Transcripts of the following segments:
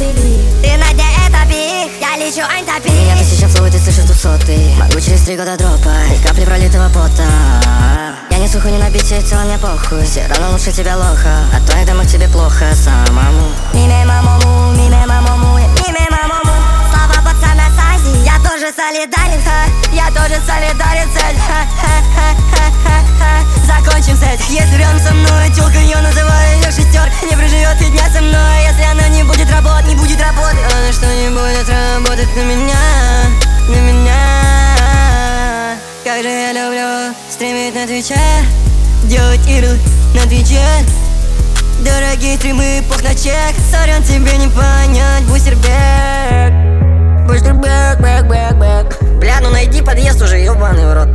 Ты на дне это пик, я лечу антопик. Меня тысяча флоу, ты слышишь 200. Могу через 3 года дропа, и капли пролитого пота. Я не суху, не на бите, в целом мне похуй. Все равно лучше тебя лоха, а то я думаю, тебе плохо самому. Миме мамому, миме мамому, миме мамому. Слава пацана с Азии, я тоже солидарен, ха. Я тоже солидарен, цель, ха-ха-ха-ха-ха. Закончим с этим. Если рядом со мной тёлка, я называю её шестеркой. Не проживет и дня со мной, если она не будет работать, не будет работать. Она что не будет работать на меня, на меня. Как же я люблю стримить на Твиче, делать игры на Твиче. Дорогие стримы, пох на чек. Сорян, тебе не понять, бустербэк. Бустербэк, бэк, бэк, бэк. Бля, ну найди подъезд уже, ёбаный в рот.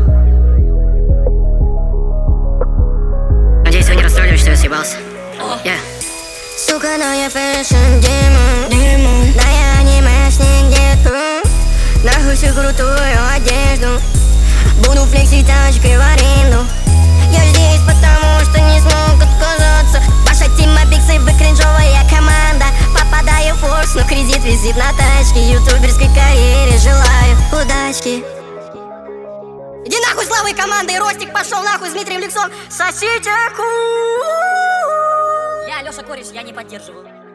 Надеюсь, вы не расстроились, что я съебался. Сука, но я фэшн демон. Да я анимешник где-то. Нахуй всю крутую одежду. Буду флексить тачкой в аренду. Я здесь потому, что не смог отказаться. Ваша тима биксы, вы кринжовая команда. Попадаю в форс, но кредит висит на тачке. Ютуберской карьере желаю удачки. Иди нахуй с Славой командой, Ростик пошел нахуй с Дмитрием Лексом. Сосите ку. Я Лёша Кореш, я не поддерживаю.